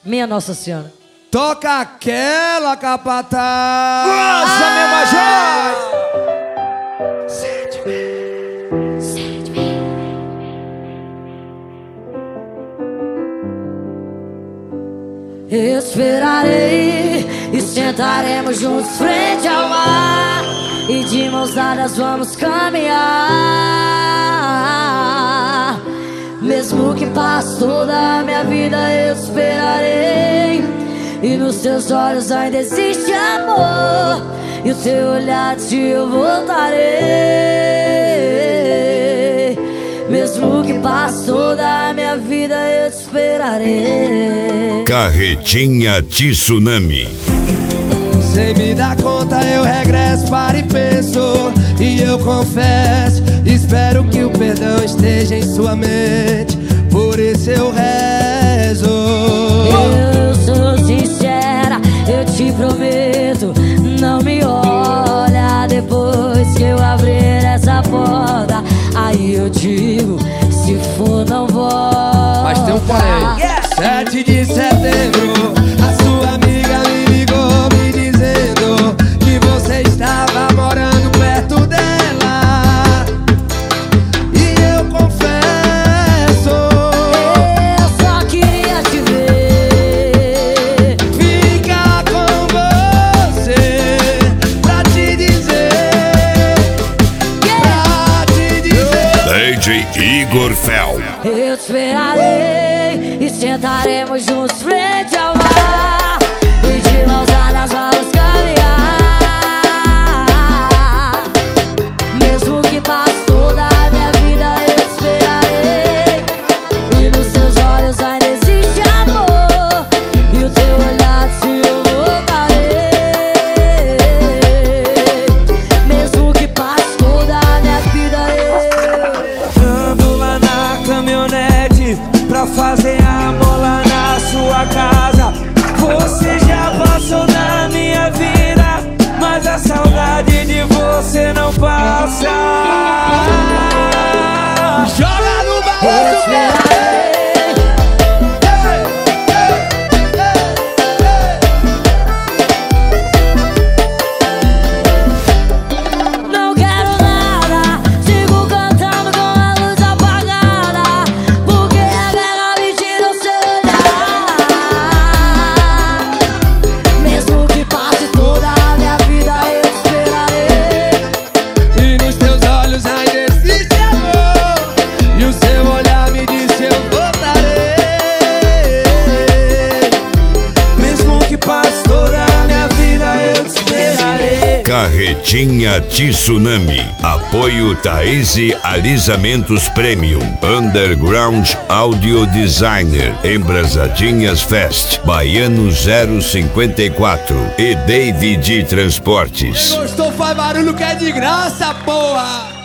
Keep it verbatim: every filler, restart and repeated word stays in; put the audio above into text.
Minha Nossa Senhora. Toca aquela capataz. Nossa, meu major! Sente-me, sente-me. Esperarei e sentaremos juntos frente ao mar, e de mãos dadas vamos caminhar. Mesmo que passe toda a minha vida, eu esperarei. E nos teus olhos ainda existe amor, e o teu olhar de eu voltarei. Mesmo que passe toda a minha vida, eu te esperarei. Carretinha Tsunami. Sem me dar conta eu regresso, para e penso, e eu confesso, espero que o perdão esteja em sua mente, por isso eu rezo. Eu sou sincera, eu te prometo, não me olha depois que eu abrir essa porta. Aí eu digo, se for não volta. Mas tem um porém. Yeah. sete de setembro, a sua amiga me ligou me dizendo que você estava morando perto dela. E eu confesso, eu só queria te ver, ficar com você, pra te dizer, pra te dizer. D J Igor Fel. eu te esperarei e sentaremos juntos frente ao mar, e de mãos dadas vamos caminhar. Mesmo que passe toda a minha vida, eu te esperarei. E nos seus olhos ainda existe amor, e o teu olhar se eu voltarei. Mesmo que passe toda a minha vida, eu ando lá na caminhonete pra fazer amor lá na sua casa. Você já passou na minha vida, mas a saudade de você não passa. Joga no eu te balanço, esperarei. Não quero nada, sigo cantando com a luz apagada, porque a guerra me tira o seu olhar. Mesmo que passe toda a minha vida, eu te esperarei. e nos teus olhos ainda existe amor, e o seu olhar me disse eu voltarei. Mesmo que passe toda a minha vida, eu te esperarei. Carretinha Tsunami. Apoio Thaís Alisamentos Premium. Underground Audio Designer. Embrasadinhas Fest. Baiano zero cinquenta e quatro. E David Transportes. Gostou, faz barulho que é de graça, porra!